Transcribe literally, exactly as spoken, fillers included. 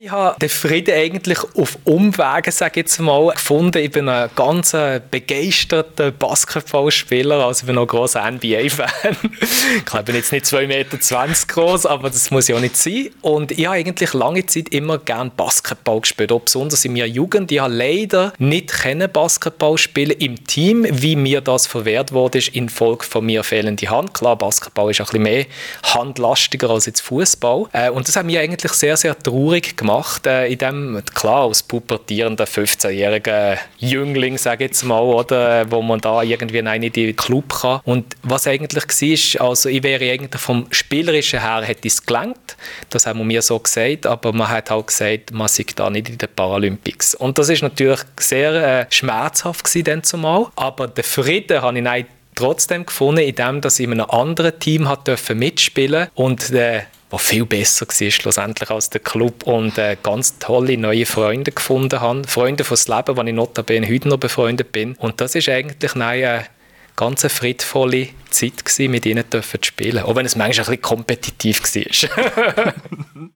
Ich habe den Frieden eigentlich auf Umwegen, sage ich jetzt mal, gefunden. Ich bin ein ganz begeisterter Basketballspieler, also ich bin auch ein grosser N B A-Fan. Ich bin jetzt nicht zwei Meter zwanzig groß, aber das muss ja auch nicht sein. Und ich habe eigentlich lange Zeit immer gerne Basketball gespielt, auch besonders in meiner Jugend. Ich habe leider nicht Basketball spielen im Team, wie mir das verwehrt wurde, ist infolge von mir fehlende Hand. Klar, Basketball ist ein bisschen mehr handlastiger als jetzt Fußball. Und das hat mich eigentlich sehr, sehr traurig gemacht. In dem, klar, als pubertierender fünfzehnjähriger Jüngling, sage ich jetzt mal, oder, wo man da irgendwie in einen Club kann. Und was eigentlich war, also ich wäre eigentlich vom Spielerischen her, hätte es gelangt, das haben wir mir so gesagt, aber man hat halt gesagt, man sei da nicht in den Paralympics. Und das ist natürlich sehr äh, schmerzhaft gewesen, dann zumal, aber den Frieden habe ich nicht trotzdem gefunden, indem dass ich in einem anderen Team hat mitspielen durfte und äh, was viel besser war schlussendlich als der Club und äh, ganz tolle neue Freunde gefunden habe. Freunde fürs Leben, die ich notabene heute noch befreundet bin. Und das war eigentlich eine ganz friedvolle Zeit gewesen, mit ihnen zu spielen. Auch wenn es manchmal ein bisschen kompetitiv war.